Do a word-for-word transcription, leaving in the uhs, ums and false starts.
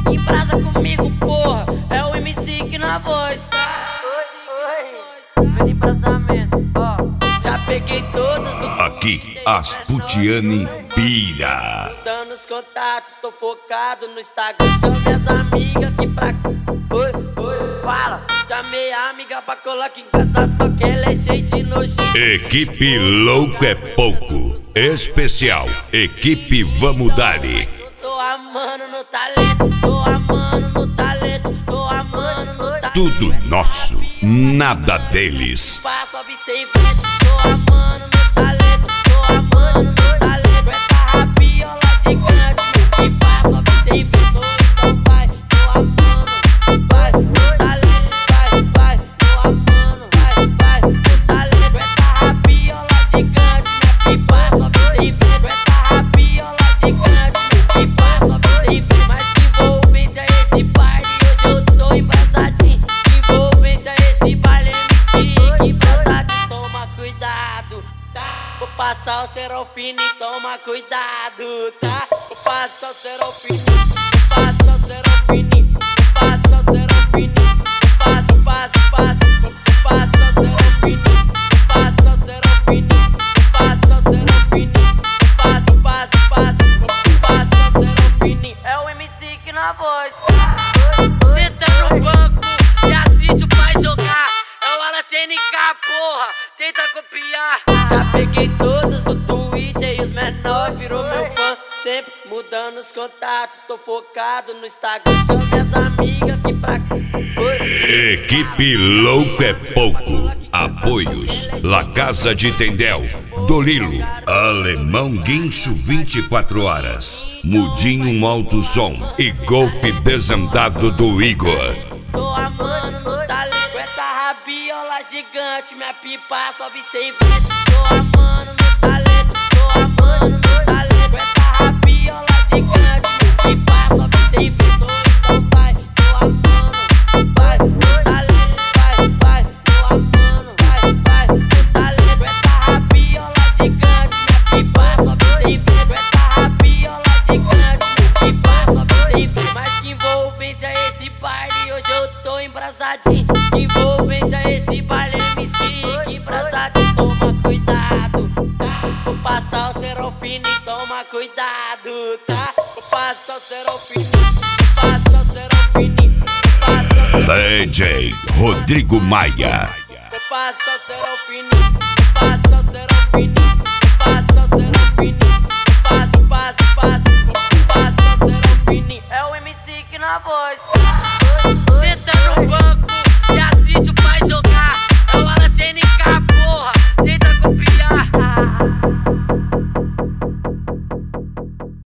Embrasa comigo, porra, é o M C que na voz, tá? Oi, oi, vem embrasamento, ó. Já peguei todas do... Aqui, Asputiane pira. Dando os contatos, tô focado no Instagram. Chama minhas amigas aqui pra... Oi, oi, fala. Chamei a amiga pra colar aqui em casa, só que ela é gente nojenta. Equipe Louco é Pouco. Especial, Equipe Vamos Dali. Tô amando no talento, tô amando no talento, tô amando no talento. Tudo nosso, nada deles. Passa, observando, tô amando no talento, tô amando no talento. Essa rabiola gigante que passa, observando, então vai, tô amando, vai, no talento, vai, vai, tô amando, vai, vai, no talento. Essa rabiola gigante que passa, observando, essa rabiola gigante que passa, observando. Mas que envolvência esse baile, hoje eu tô embrasadinho. Que envolvência esse baile, M C, que embrasadinho. Toma cuidado, tá? Vou passar o Serofine, toma cuidado, tá? Vou passar o Serofine, vou passar o Serofine, vou passar o Serofine, passo, passo, passo, vou passar o Serofine, vou passar o Serofine, vou passar o Serofine, passo, passo, passo, vou passar o Serofine. É o M C que na voz. Senta no banco e assiste o pai jogar. É o Ala C N K, porra, tenta copiar. Já peguei todas do Twitter e os menores virou meu fã. Sempre mudando os contatos, tô focado no Instagram. Chama minhas amigas aqui pra... Oi. Equipe Louco é Pouco. Apoios, La Casa de Tendel, Dolilo, Alemão Guincho vinte e quatro horas, Mudinho Alto Som e Golfe Desandado do Igor. Tô amando no talento, essa rabiola gigante, minha pipa sobe sem vento. Tô amando no talento, tô amando no talento, essa rabiola gigante, minha pipa sobe sem vento. Então vai, tô amando, vai, no talento, vai, vai, tô amando, vai, vai, no talento. Essa rabiola gigante, minha pipa sobe sem vento. Essa rabiola gigante, minha pipa sobe sem vento. Mas que envolvência esse baile, hoje eu tô embrasadinho. Que envolvência esse baile, M C, que embrasadinho. Toma cuidado, tá? Vou passar o Serofine, toma cuidado, tá? Vou passar o Serofine, vou passar o Serofine, vou passar o Serofine. D J Rodrigo Maia. Vou passar o Serofine, vou passar o Serofine, vou passar o Serofine, passo, passo, passo, vou passar o Serofine. É o M C que na voz.